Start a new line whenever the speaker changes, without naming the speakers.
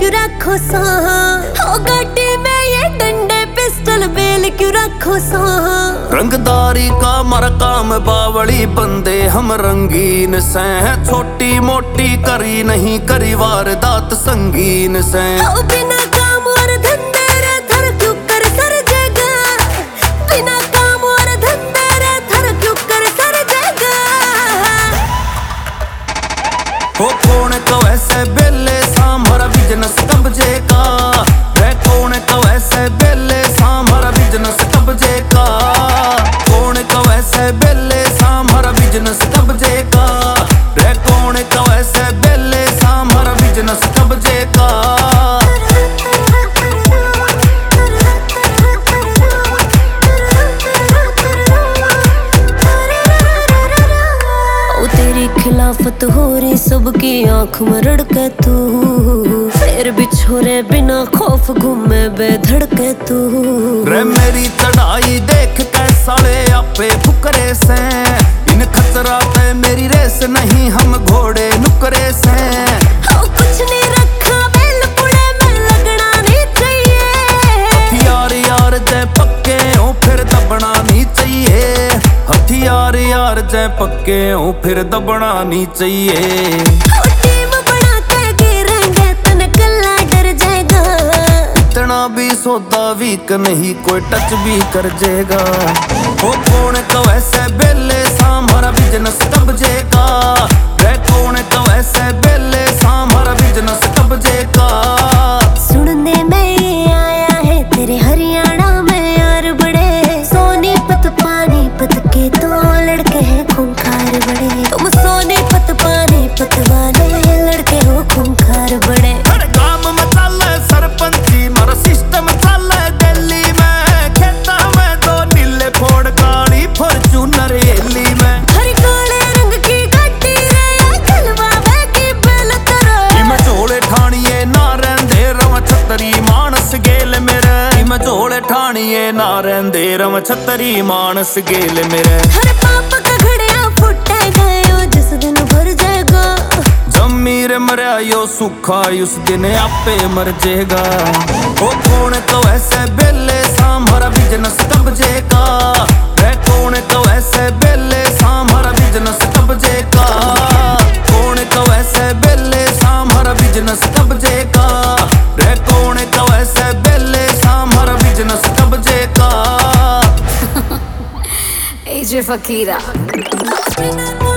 क्यों रखो सा, हो गाड़ी में ये डंडे पिस्टल बेल क्यों रखो सा।
रंगदारी का मर काम बावली बंदे हम रंगीन से, छोटी मोटी करी नहीं करी वारदात संगीन से।
बिना काम और धंधे रे थर क्यों कर सर जगा, बिना काम और धंधे रे थर क्यों कर सर जगा।
हो कौन को ऐसे बेले सामरा बिजनेस कब्जे का, वे कौन को ऐसे बेले सामरा बिजनेस कब्जे का। कौन को ऐसे बेले सामरा बिजनेस कब्जे का, वे कौन को ऐसे बेले सामरा बिजनेस कब्जे का।
तेरी खिलाफत हो रही सबकी आंख में रड़के तू, फिर भी छोरे बिना खौफ घूमे बेधड़के तू।
रे मेरी चढ़ाई देख के साले आपे फुकरे से, इन खतरा पे मेरी रेस नहीं हम घोड़े नुकरे से।
कुछ नहीं रखा बेल पुड़े में लगना नहीं चाहिए,
हथियार यार जय पक्के हो फिर दबना नहीं चाहिए। हथियार यार जय पक्के हो फिर दबना नहीं चाहिए।
टीम बना के गिरेंगे तन कल्ला डर जाएगा,
इतना भी सौदा वीक नहीं कोई टच भी कर जाएगा। वो कौन को ऐसे बेले सामरा बिजनेस कब्जे का, वे कौन को ऐसे बेले सामरा बिजनेस कब्जे का।
सुनने में ये आया है तेरे हरियाणा में यार बड़े, सोनीपत पानीपत के तो लड़के हैं खूंखार बड़े। तुम सोनीपत पानीपत वाले लड़के हो खूंखार बड़े।
हर काम में चले सरपंची मारा सिस्टम चले दिल्ली में, खेता में दो नीले फोड़ काली फॉर्च्यूनर एली में।
हर काले रंग की गाड़ी रे खलवा की बेल तरह,
इम झोले ठाणिए ना रहंदे रव छतरी मानस गेल मेरे। इम झोले ठाणिए ना रहंदे रव छतरी मानस गेल मेरे।
हर पाप का घड़िया फुटे गयो जिस दिन भर जाएगा,
जमीर मरिया यो सूखा उस दिन आपे मर जाएगा। ओ कौन को ऐसे बेले सामरा बिजनेस कब्जे का, वे कौन को ऐसे बेले सामरा बिजनेस कब्जे का। कौन को ऐसे बेले सामरा बिजनेस कब्जे का, वे कौन को ऐसे बेले सामरा बिजनेस कब्जे का।
AJ Fakira।